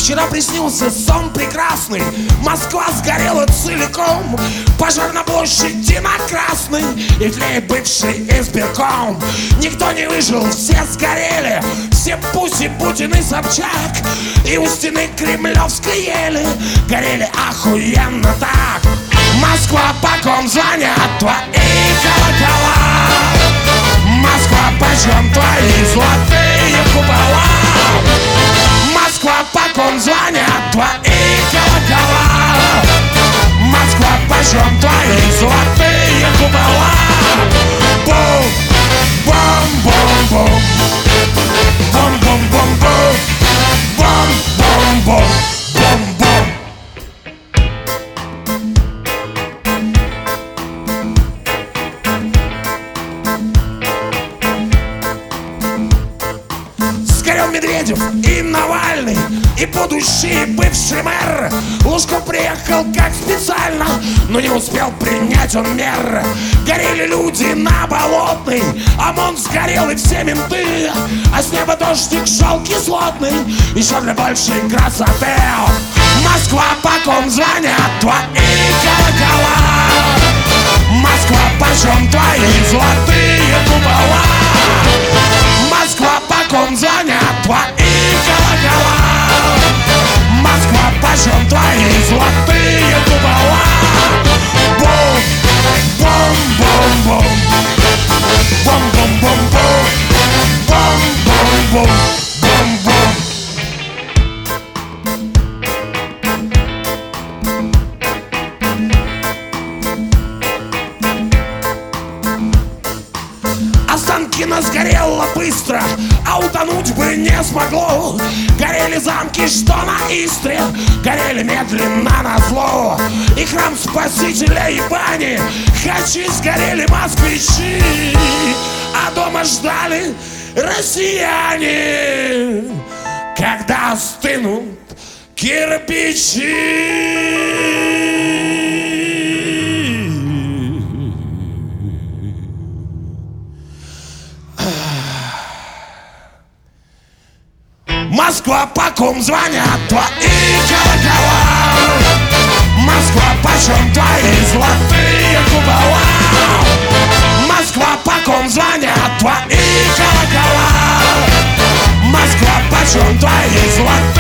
Вчера приснился сон прекрасный, Москва сгорела целиком, пожар на площади на Красной, и тлеет бывший избирком. Никто не выжил, все сгорели, все Пуси, Путин и Собчак, и у стены Кремлевской ели горели охуенно так. Москва, по ком звонят твои колокола? Москва, почем твои золотые купола? Москва, по ком звонят твои колокола? Москва, почем твои золотые купола? Бум, бум-бум-бум, бум-бум-бум-бум, бум-бум-бум, бум-бум. Сгорел Медведев и Навальный, и будущий бывший мэр. Лужко приехал как специально, но не успел принять он мер. Горели люди на Болотной, ОМОН сгорел и все менты, а с неба дождик шел кислотный, еще для большей красоты. Москва, по ком звонят твои колокола? Москва, почем твои золотые купола? Москва, по ком звонят твои колокола? Москва, почем твои золотые купола? Бум, бум-бум-бум, бум-бум-бум-бум, бум-бум-бум, бум-бум. Останкино сгорело быстро, а утонуть бы не смогло. Горели замки, что на Истре, горели медленно назло. И храм Спасителя и бани, хачи сгорели москвичи, а дома ждали россияне, когда остынут кирпичи. Москва, по ком звонят твои колокола? Москва, почем твои золотые купола? Москва, по ком звонят твои колокола? Москва, почем твои золотые